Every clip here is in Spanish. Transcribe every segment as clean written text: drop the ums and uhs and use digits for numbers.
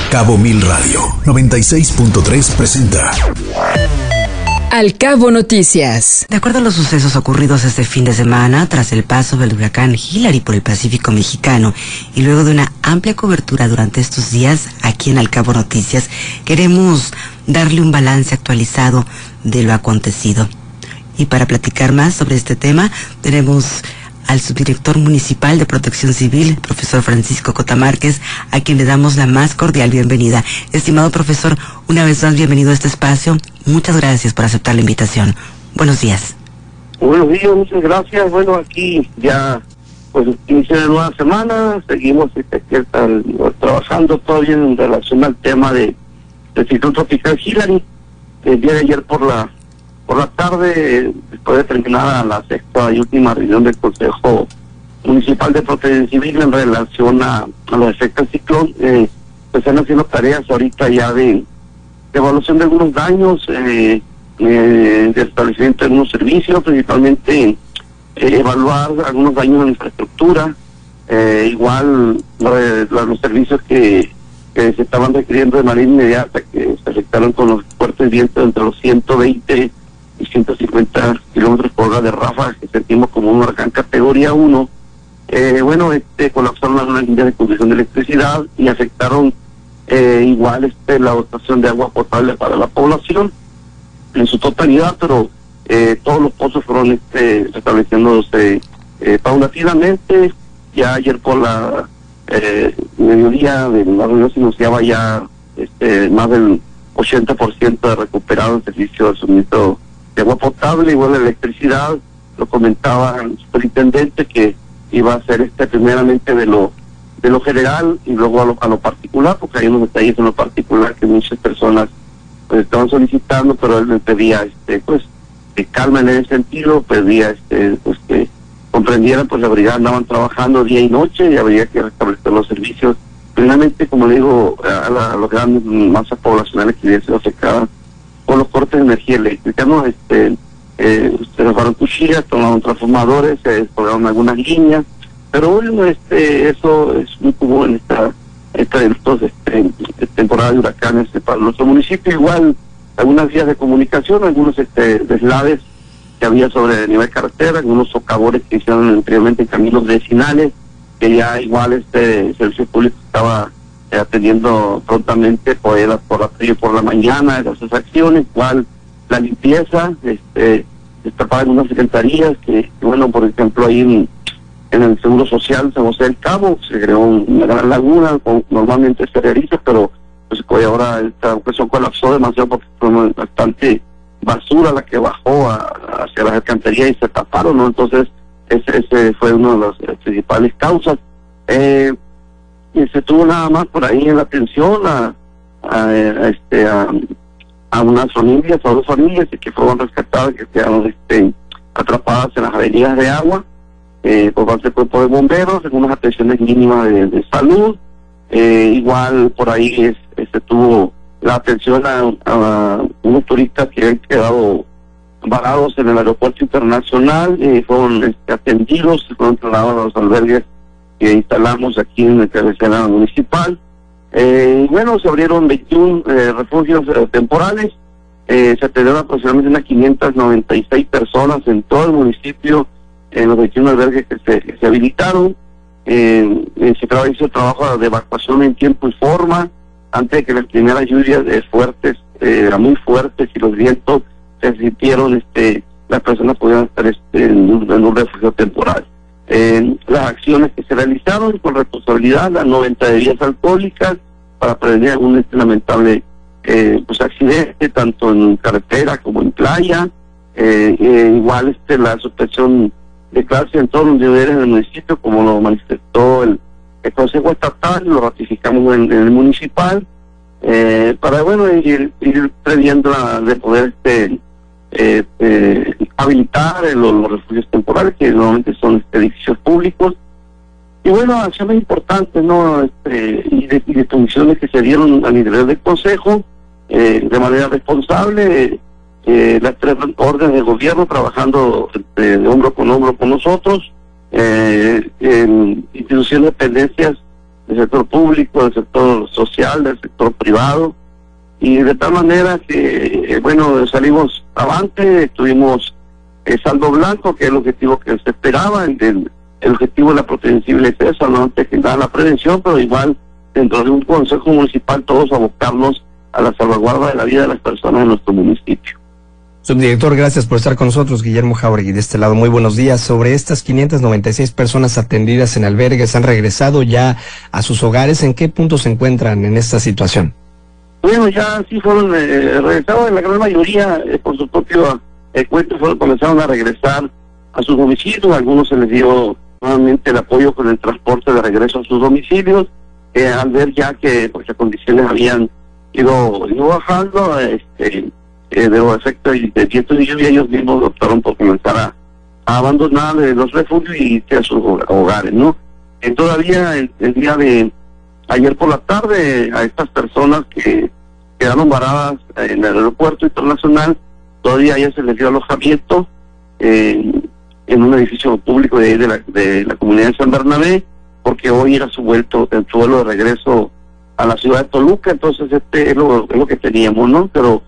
Cabo Mil Radio 96.3 presenta Al Cabo Noticias. De acuerdo a los sucesos ocurridos este fin de semana, tras el paso del huracán Hillary por el Pacífico mexicano y luego de una amplia cobertura durante estos días aquí en Al Cabo Noticias, queremos darle un balance actualizado de lo acontecido. Y para platicar más sobre este tema, tenemos al subdirector municipal de Protección Civil, profesor Francisco Cota Márquez, a quien le damos la más cordial bienvenida. Estimado profesor, una vez más bienvenido a este espacio. Muchas gracias por aceptar la invitación. Buenos días. Buenos días, muchas gracias. Bueno, aquí ya pues inicia la nueva semana, seguimos trabajando todavía en relación al tema del ciclón tropical Hillary. El día de ayer por la tarde, después de terminar la sexta y última reunión del Consejo Municipal de Protección Civil en relación a los efectos del ciclón, pues están haciendo tareas ahorita ya de evaluación de algunos daños, de establecimiento de algunos servicios, principalmente evaluar algunos daños en la infraestructura, igual los servicios que se estaban requiriendo de manera inmediata, que se afectaron con los fuertes vientos entre los 120 y 150 kilómetros por hora de ráfagas que sentimos como un huracán categoría 1. Colapsaron algunas líneas de conducción de electricidad y afectaron igual la dotación de agua potable para la población en su totalidad, pero todos los pozos fueron restableciéndose paulatinamente. Ya ayer por la mediodía de la reunión se anunciaba ya más del 80% de recuperado el servicio de suministro de agua potable, igual la electricidad. Lo comentaba el superintendente que iba a ser primeramente de lo general y luego a lo particular, porque hay unos detalles en lo particular que muchas personas pues estaban solicitando, pero él me pedía que calma en ese sentido, pedía pues que comprendieran, pues la brigada andaban trabajando día y noche y habría que restablecer los servicios primeramente, como le digo, a los grandes masas poblacionales que habían sido afectadas por los cortes de energía eléctrica, ¿no? Se robaron cuchillas, tomaron transformadores, se descolgaron algunas líneas, pero bueno, eso es muy común en esta temporada de huracanes para nuestro municipio. Igual algunas vías de comunicación, algunos deslaves que había sobre el nivel de carretera, algunos socavores que hicieron anteriormente en caminos vecinales, que ya igual el servicio público estaba atendiendo prontamente por la mañana esas acciones. Igual la limpieza, destapada en unas secretarías que bueno, por ejemplo ahí en el Seguro Social San José del Cabo se creó una gran laguna, normalmente se realiza, pero pues ahora esta ocasión colapsó demasiado porque fue bastante basura la que bajó hacia las alcantarillas y se taparon, ¿no? Entonces ese fue una de las principales causas. Y se tuvo nada más por ahí en la atención a unas familias, a 2 familias que fueron rescatadas, que quedaron atrapadas en las avenidas de agua por parte del cuerpo de bomberos, algunas atenciones mínimas de salud. Igual por ahí se tuvo la atención a unos turistas que han quedado varados en el aeropuerto internacional, fueron atendidos, fueron trasladados a los albergues que instalamos aquí en la cabecera municipal. Bueno, se abrieron 21 refugios temporales, se atendieron aproximadamente unas 596 personas en todo el municipio, en los 21 albergues que se habilitaron. Se hizo trabajo de evacuación en tiempo y forma, antes de que las primeras lluvias fuertes, muy fuertes, y los vientos se sintieron, las personas pudieran estar en un refugio temporal. Las acciones que se realizaron con responsabilidad, las 90 bebidas alcohólicas para prevenir algún lamentable accidente, tanto en carretera como en playa. Igual la suspensión de clase en todos los niveles del municipio, como lo manifestó el Consejo Estatal, lo ratificamos en el municipal, para bueno ir previendo de poder habilitar los refugios temporales, que normalmente son edificios públicos. Y bueno, acciones importantes, ¿no? Y de condiciones que se dieron a nivel del Consejo, de manera responsable, las 3 órdenes de gobierno trabajando de hombro con nosotros, instituciones, dependencias del sector público, del sector social, del sector privado, y de tal manera que, bueno, salimos avante, tuvimos saldo blanco, que es el objetivo que se esperaba, el objetivo de la protección civil es eso, no antes que nada la prevención, pero igual dentro de un consejo municipal todos abocarnos a la salvaguarda de la vida de las personas en nuestro municipio. Subdirector, gracias por estar con nosotros. Guillermo Jáuregui de este lado, muy buenos días. Sobre estas 596 personas atendidas en albergues, ¿han regresado ya a sus hogares? ¿En qué punto se encuentran en esta situación? Bueno, ya sí fueron regresados, en la gran mayoría, por su propio cuenta, comenzaron a regresar a sus domicilios. A algunos se les dio nuevamente el apoyo con el transporte de regreso a sus domicilios, al ver ya que pues, las condiciones habían ido bajando, de los efectos de vientos y lluvia, ellos mismos optaron por comenzar a abandonar los refugios y irse a sus hogares, ¿no? Todavía el día de ayer por la tarde, a estas personas que quedaron varadas en el aeropuerto internacional, todavía ya se les dio alojamiento en un edificio público de la comunidad de San Bernabé, porque hoy era su vuelo de regreso a la ciudad de Toluca. Entonces es lo que teníamos, ¿no? Pero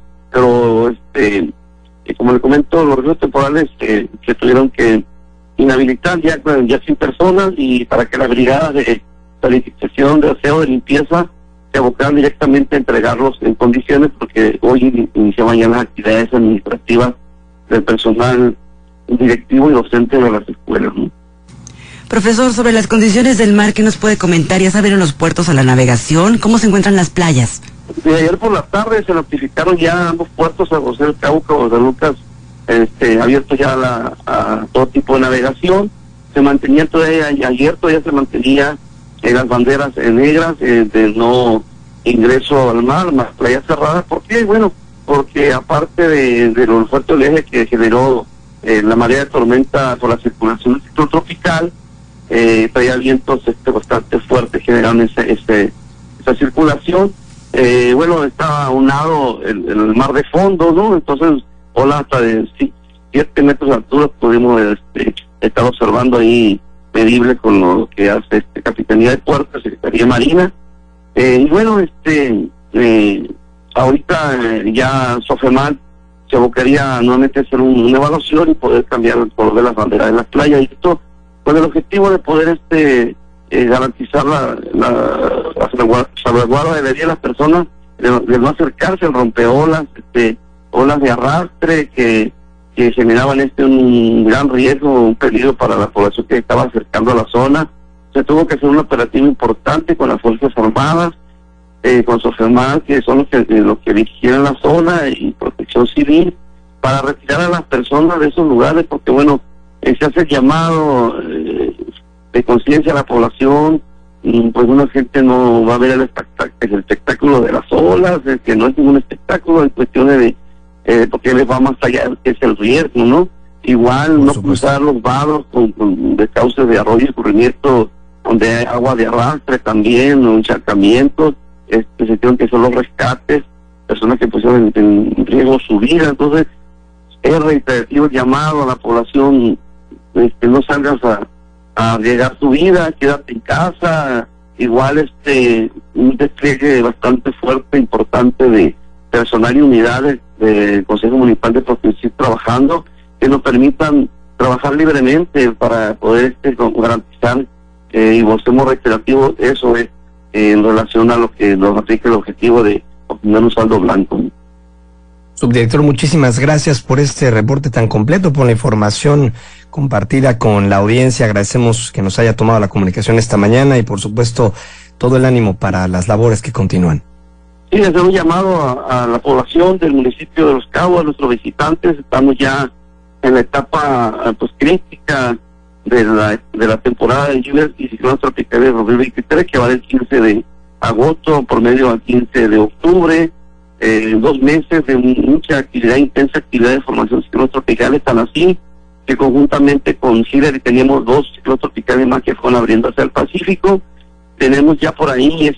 como le comento, los refugios temporales se tuvieron que inhabilitar ya sin personas, y para que las brigadas de sanitización, de aseo, de limpieza se abocaran directamente a entregarlos en condiciones, porque hoy iniciaban ya las actividades administrativas del personal directivo y docente de las escuelas, ¿no? Profesor, sobre las condiciones del mar, ¿qué nos puede comentar? ¿Ya se abrieron los puertos a la navegación? ¿Cómo se encuentran las playas? De ayer por la tarde se notificaron ya ambos puertos, San José del Cauca, San Lucas, abiertos ya a todo tipo de navegación. Se mantenía ayer todavía se mantenía las banderas negras de no ingreso al mar, más playas cerradas. ¿Por qué? Bueno, porque aparte de los fuertes oleajes que generó la marea de tormenta por la circulación del ciclón tropical, traía vientos bastante fuertes, generaron esa circulación. Bueno, está aunado el mar de fondo, ¿no? Entonces, olas hasta de 7 metros de altura pudimos estar observando ahí, medible con lo que hace Capitanía de Puertos, Secretaría Marina. Y bueno, ahorita ya Sofemat se abocaría nuevamente a hacer una evaluación y poder cambiar el color de las banderas de las playas, y esto con el objetivo de poder garantizar la salvaguarda de la vida de las personas, de no acercarse al rompeolas, olas de arrastre que generaban un gran riesgo, un peligro para la población que estaba acercando a la zona. Se tuvo que hacer un operativo importante con las Fuerzas Armadas, con Sofemat, que son los que vigilan la zona, y Protección Civil, para retirar a las personas de esos lugares, porque bueno, se hace el llamado de conciencia a la población, pues una gente no va a ver el espectáculo de las olas, que no es ningún espectáculo, en cuestiones de porque les va más allá, que es el riesgo, ¿no? Igual no cruzar los vados con cauces de arroyo y escurrimiento donde hay agua de arrastre también, o encharcamientos, se tienen que son los rescates, personas que pusieron en riesgo su vida. Entonces es reiterativo el llamado a la población, no salgas a arriesgar tu vida, quédate en casa. Igual un despliegue bastante fuerte, importante de personal y unidades del Consejo Municipal de Protección trabajando, que nos permitan trabajar libremente para poder garantizar, y volvemos reiterativo, eso es en relación a lo que nos aplica el objetivo de obtener un saldo blanco. Subdirector, muchísimas gracias por este reporte tan completo, por la información compartida con la audiencia. Agradecemos que nos haya tomado la comunicación esta mañana y, por supuesto, todo el ánimo para las labores que continúan. Sí, hacer un llamado a la población del municipio de Los Cabos, a nuestros visitantes. Estamos ya en la etapa crítica de la temporada de lluvias y ciclones tropicales de 2023, que va del 15 de agosto por medio al 15 de octubre. 2 meses de mucha actividad, intensa actividad de formación de ciclones tropicales, tan así que conjuntamente con Hillary teníamos 2 ciclones tropicales más que fueron abriendo hacia el Pacífico. Tenemos ya por ahí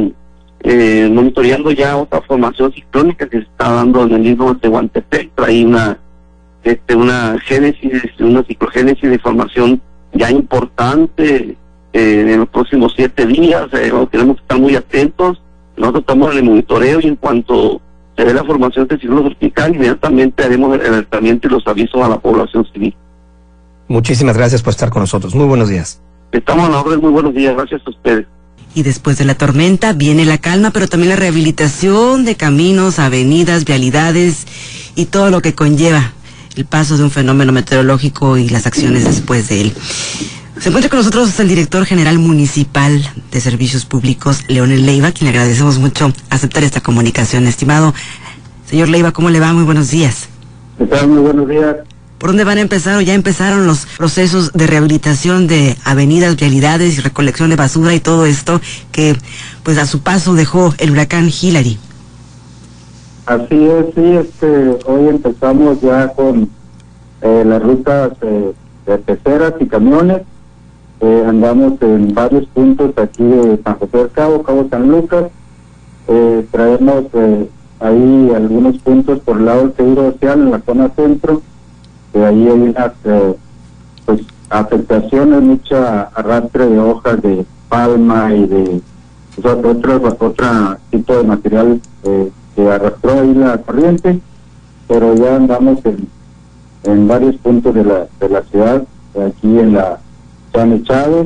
monitoreando ya otra formación ciclónica que se está dando en el mismo Tehuantepec. Trae una ciclogénesis de formación ya importante, en los próximos 7 días. Tenemos que estar muy atentos. Nosotros estamos en el monitoreo y en cuanto se dé la formación del ciclón tropical, inmediatamente haremos el alertamiento y los avisos a la población civil. Muchísimas gracias por estar con nosotros. Muy buenos días. Estamos a la orden. Muy buenos días. Gracias a ustedes. Y después de la tormenta viene la calma, pero también la rehabilitación de caminos, avenidas, vialidades y todo lo que conlleva el paso de un fenómeno meteorológico y las acciones después de él. Se encuentra con nosotros el director general municipal de Servicios Públicos, Leonel Leiva, quien le agradecemos mucho aceptar esta comunicación. Estimado señor Leiva, ¿cómo le va? Muy buenos días. ¿Qué tal? Muy buenos días. ¿Por dónde van a empezar o ya empezaron los procesos de rehabilitación de avenidas, vialidades y recolección de basura y todo esto que pues a su paso dejó el huracán Hilary? Así es, sí, hoy empezamos ya con las rutas de peceras y camiones. Andamos en varios puntos aquí de San José del Cabo, Cabo San Lucas. Traemos ahí algunos puntos por el lado del Seguro Social en la zona centro. Ahí hay unas pues afectaciones, mucha arrastre de hojas de palma y de otro tipo de material que arrastró ahí la corriente, pero ya andamos en varios puntos de la ciudad, aquí en la San Chávez,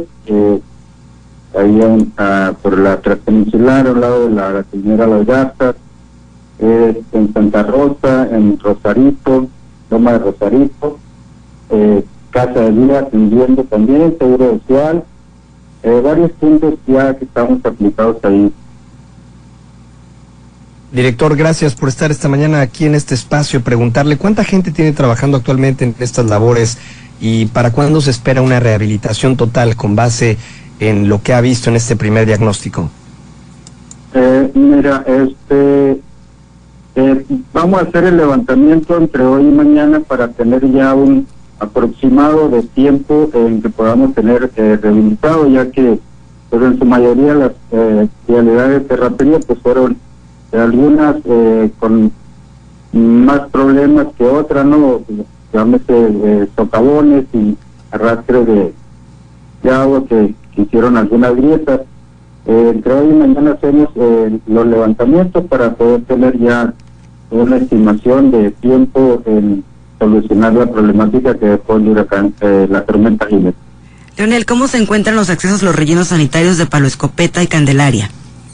ahí por la Transpeninsular, al lado de la gasolinera Las Garzas, en Santa Rosa, en Rosarito, Loma de Rosarito, Casa de Vida, atendiendo también, Seguro Social, varios puntos ya que estamos aplicados ahí. Director, gracias por estar esta mañana aquí en este espacio. Preguntarle cuánta gente tiene trabajando actualmente en estas labores y para cuándo se espera una rehabilitación total con base en lo que ha visto en este primer diagnóstico. Mira, vamos a hacer el levantamiento entre hoy y mañana para tener ya un aproximado de tiempo en que podamos tener rehabilitado, ya que pues en su mayoría las vialidades de terracería pues fueron algunas con más problemas que otras, ¿no? Llámese socavones y arrastre de agua que hicieron algunas grietas. Entre hoy y mañana hacemos los levantamientos para poder tener ya una estimación de tiempo en solucionar la problemática que dejó el huracán, la tormenta Hilary. Leonel, ¿cómo se encuentran los accesos a los rellenos sanitarios de Palo Escopeta y Candelaria?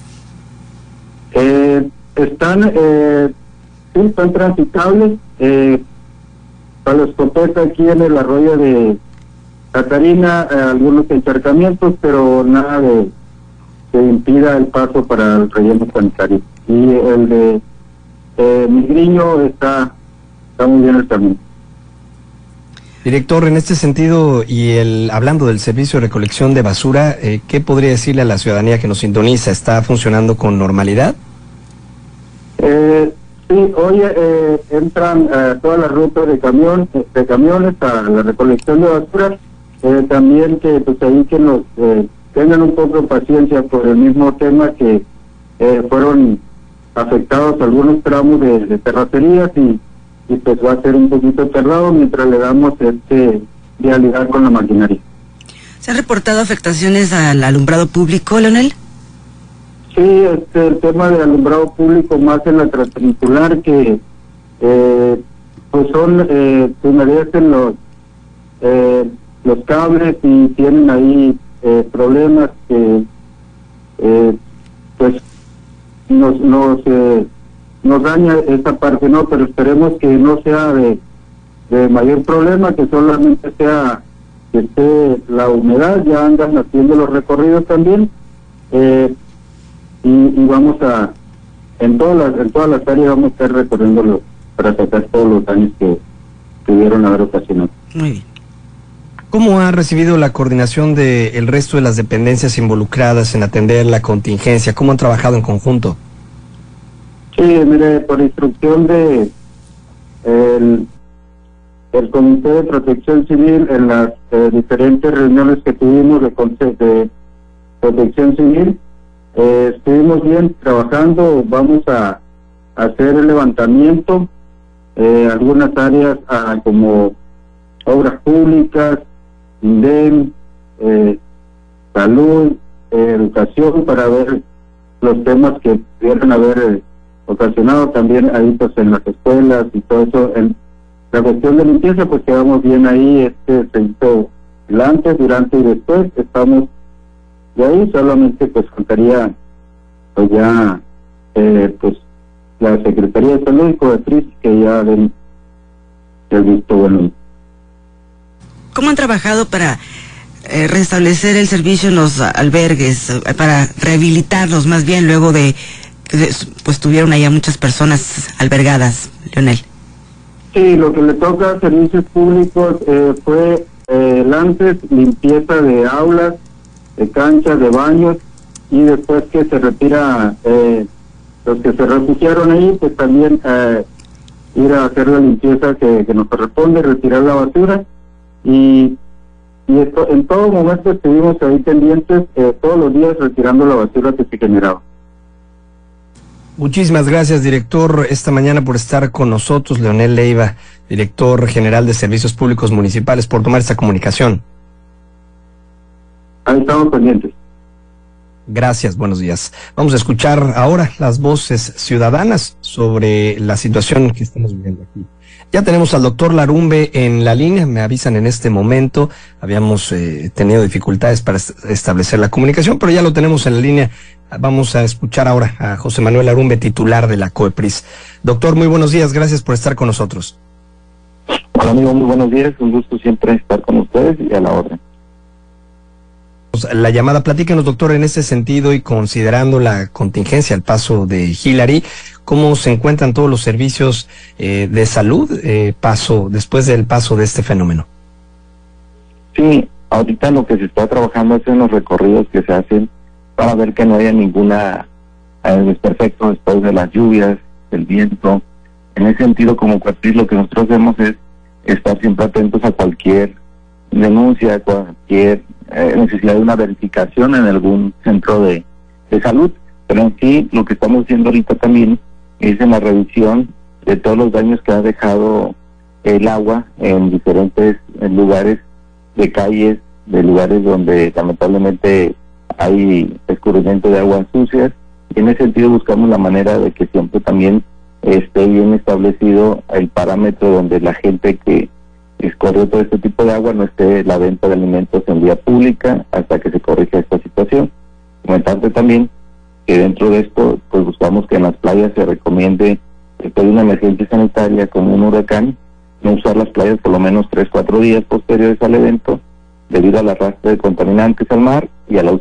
Están transitables. Palo Escopeta aquí en el arroyo de Catarina, algunos encharcamientos, pero nada que impida el paso para el relleno sanitario. Y el de Migriño está muy bien el camino. Director, en este sentido y hablando del servicio de recolección de basura, ¿qué podría decirle a la ciudadanía que nos sintoniza? ¿Está funcionando con normalidad? Sí, hoy entran todas las rutas de camiones a la recolección de basura. También que pues ahí que nos tengan un poco de paciencia por el mismo tema que fueron afectados algunos tramos de terracerías y pues va a ser un poquito tardado mientras le damos vialidad con la maquinaria. ¿Se han reportado afectaciones al alumbrado público, Leonel? Sí, el tema de alumbrado público más en la transpeninsular que pues son humedecen los cables y tienen ahí problemas que pues nos daña esta parte, no, pero esperemos que no sea de mayor problema, que solamente sea que esté la humedad. Ya andan haciendo los recorridos también y vamos en todas las áreas vamos a estar recorriéndolo para sacar todos los daños que pudieron haber ocasionado. Muy bien. ¿Cómo ha recibido la coordinación del resto de las dependencias involucradas en atender la contingencia? ¿Cómo han trabajado en conjunto? Sí, mire, por instrucción de el Comité de Protección Civil en las diferentes reuniones que tuvimos de Protección Civil, estuvimos bien trabajando. Vamos a hacer el levantamiento, algunas áreas como obras públicas, INDEM, salud, educación, para ver los temas que pudieran haber ocasionado también ahí pues en las escuelas y todo eso. En la cuestión de limpieza pues quedamos bien ahí, se hizo el antes, durante y después, estamos de ahí, solamente pues faltaría pues ya pues la Secretaría de Salud y COEPRIS que ya den el visto bueno. ¿Cómo han trabajado para restablecer el servicio en los albergues, para rehabilitarlos más bien luego de pues tuvieron allá muchas personas albergadas, Leonel? Sí, lo que le toca a servicios públicos fue el antes, limpieza de aulas, de canchas, de baños, y después que se retira los que se refugiaron ahí, pues también ir a hacer la limpieza que nos corresponde, retirar la basura, y esto, en todo momento estuvimos ahí pendientes todos los días retirando la basura que se generaba. Muchísimas gracias, director, esta mañana por estar con nosotros, Leonel Leiva, director general de Servicios Públicos Municipales, por tomar esta comunicación. Ahí estamos pendientes. Gracias, buenos días. Vamos a escuchar ahora las voces ciudadanas sobre la situación que estamos viviendo aquí. Ya tenemos al doctor Larumbe en la línea, me avisan en este momento, habíamos tenido dificultades para establecer la comunicación, pero ya lo tenemos en la línea. Vamos a escuchar ahora a José Manuel Larumbe, titular de la COEPRIS. Doctor, muy buenos días, gracias por estar con nosotros. Hola amigo, muy buenos días, un gusto siempre estar con ustedes y a la orden. La llamada, platíquenos, doctor, en ese sentido y considerando la contingencia al paso de Hillary, ¿cómo se encuentran todos los servicios de salud después del paso de este fenómeno? Sí, ahorita lo que se está trabajando es en los recorridos que se hacen para ver que no haya ninguna desperfecto después de las lluvias, del viento. En ese sentido, como COEPRIS, lo que nosotros hacemos es estar siempre atentos a cualquier denuncia, a cualquier necesidad de una verificación en algún centro de salud. Pero en sí, lo que estamos haciendo ahorita también es en la revisión de todos los daños que ha dejado el agua en diferentes lugares de calles, de lugares donde lamentablemente hay escurrimiento de aguas sucias, y en ese sentido buscamos la manera de que siempre también esté bien establecido el parámetro donde la gente que escorre todo este tipo de agua no esté la venta de alimentos en vía pública hasta que se corrija esta situación. Comentarte también que dentro de esto pues buscamos que en las playas se recomiende, después de una emergencia sanitaria como un huracán, no usar las playas por lo menos 3-4 días posteriores al evento, debido al arrastre de contaminantes al mar y a la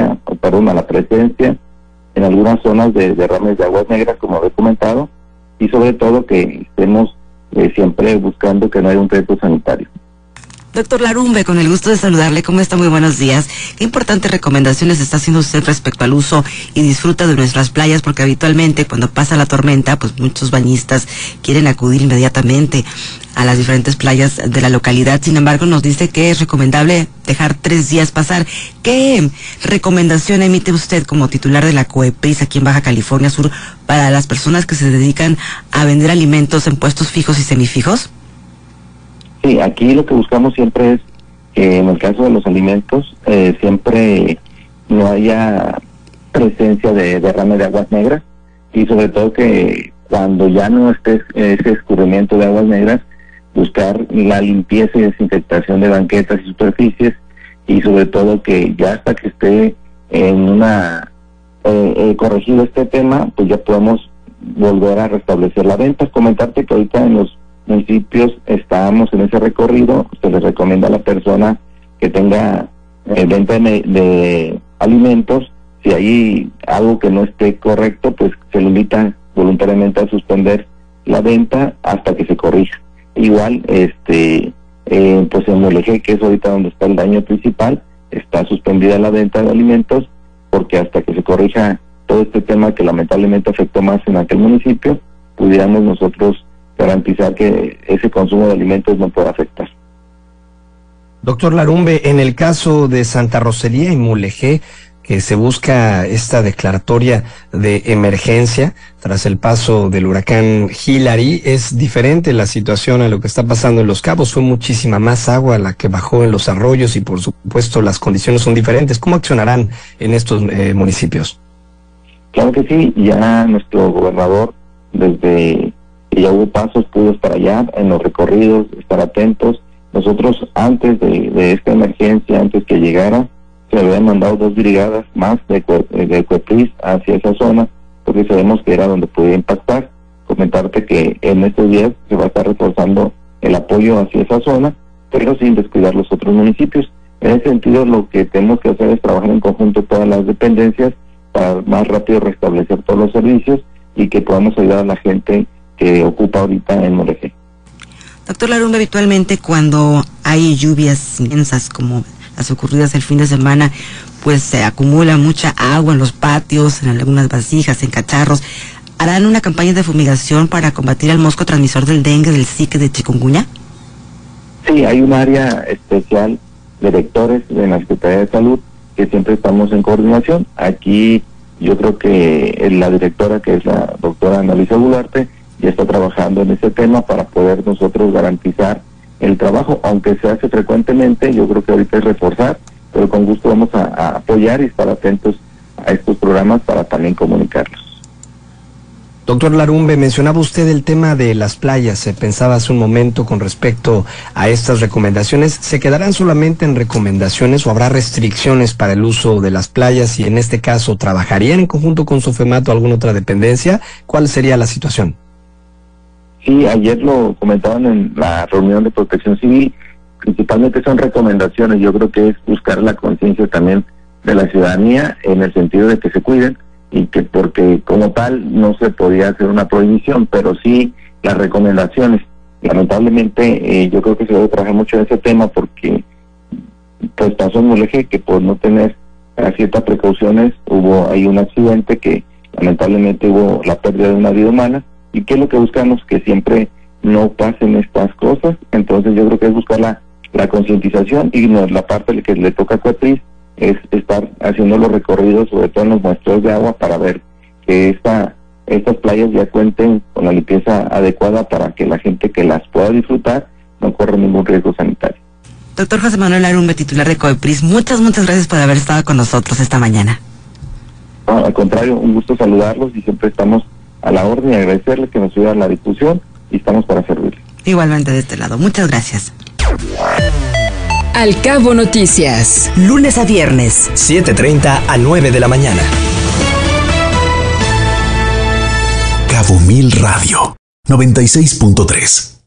a la presencia en algunas zonas de derrames de aguas negras, como he comentado, y sobre todo que estemos siempre buscando que no haya un riesgo sanitario. Doctor Larumbe, con el gusto de saludarle, ¿cómo está? Muy buenos días. ¿Qué importantes recomendaciones está haciendo usted respecto al uso y disfruta de nuestras playas? Porque habitualmente cuando pasa la tormenta, pues muchos bañistas quieren acudir inmediatamente a las diferentes playas de la localidad. Sin embargo, nos dice que es recomendable dejar 3 días pasar. ¿Qué recomendación emite usted como titular de la COEPRIS aquí en Baja California Sur para las personas que se dedican a vender alimentos en puestos fijos y semifijos? Sí, aquí lo que buscamos siempre es que en el caso de los alimentos siempre no haya presencia de derrame de aguas negras, y sobre todo que cuando ya no esté ese escurrimiento de aguas negras, buscar la limpieza y desinfectación de banquetas y superficies, y sobre todo que ya hasta que esté en corregido este tema, pues ya podemos volver a restablecer la venta. Comentarte que ahorita en los municipios estamos en ese recorrido, se les recomienda a la persona que tenga venta de alimentos, si hay algo que no esté correcto, pues se le invita voluntariamente a suspender la venta hasta que se corrija. Igual, pues en Mulegé, que es ahorita donde está el daño principal, está suspendida la venta de alimentos, porque hasta que se corrija todo este tema que lamentablemente afectó más en aquel municipio, pudiéramos nosotros garantizar que ese consumo de alimentos no pueda afectar. Doctor Larumbe, en el caso de Santa Rosalía y Mulegé, que se busca esta declaratoria de emergencia tras el paso del huracán Hilary. Es diferente la situación a lo que está pasando en Los Cabos. Fue muchísima más agua la que bajó en los arroyos y por supuesto las condiciones son diferentes. ¿Cómo accionarán en estos municipios? Claro que sí, ya nuestro gobernador, desde que ya hubo pasos, pudo estar allá en los recorridos, estar atentos. Nosotros antes de esta emergencia, antes que llegara, se habían mandado 2 brigadas más de Ecuepris hacia esa zona, porque sabemos que era donde podía impactar. Comentarte que en estos días se va a estar reforzando el apoyo hacia esa zona, pero sin descuidar los otros municipios. En ese sentido, lo que tenemos que hacer es trabajar en conjunto todas las dependencias para más rápido restablecer todos los servicios y que podamos ayudar a la gente que ocupa ahorita en Mulegé. Doctor Larumbe, habitualmente cuando hay lluvias intensas como las ocurridas el fin de semana, pues se acumula mucha agua en los patios, en algunas vasijas, en cacharros. ¿Harán una campaña de fumigación para combatir el mosco transmisor del dengue, del zika, de chikungunya? Sí, hay un área especial de vectores en la Secretaría de Salud que siempre estamos en coordinación. Aquí yo creo que la directora, que es la doctora Ana Luisa Gularte, ya está trabajando en ese tema para poder nosotros garantizar el trabajo, aunque se hace frecuentemente. Yo creo que ahorita es reforzar, pero con gusto vamos a apoyar y estar atentos a estos programas para también comunicarlos. Doctor Larumbe, mencionaba usted el tema de las playas. Se pensaba hace un momento con respecto a estas recomendaciones. ¿Se quedarán solamente en recomendaciones o habrá restricciones para el uso de las playas? Y en este caso, ¿trabajarían en conjunto con Sofemat o alguna otra dependencia? ¿Cuál sería la situación? Sí, ayer lo comentaban en la reunión de Protección Civil. Principalmente son recomendaciones. Yo creo que es buscar la conciencia también de la ciudadanía en el sentido de que se cuiden, y que porque como tal no se podía hacer una prohibición, pero sí las recomendaciones. Lamentablemente yo creo que se debe trabajar mucho en ese tema porque pues pasó en Mulegé que por no tener ciertas precauciones hubo ahí un accidente que lamentablemente hubo la pérdida de una vida humana. ¿Y qué es lo que buscamos? Que siempre no pasen estas cosas. Entonces yo creo que es buscar la concientización, y la parte que le toca a Ecuepris es estar haciendo los recorridos, sobre todo en los muestreos de agua, para ver que estas playas ya cuenten con la limpieza adecuada para que la gente que las pueda disfrutar no corra ningún riesgo sanitario. Doctor José Manuel Larumbe, titular de Ecuepris, muchas gracias por haber estado con nosotros esta mañana. No, al contrario, un gusto saludarlos y siempre estamos a la orden y agradecerles que nos ayudan a la difusión y estamos para servirles. Igualmente de este lado, muchas gracias. Al Cabo Noticias. Lunes a viernes, 7:30 a 9 de la mañana. Cabo Mil Radio, 96.3.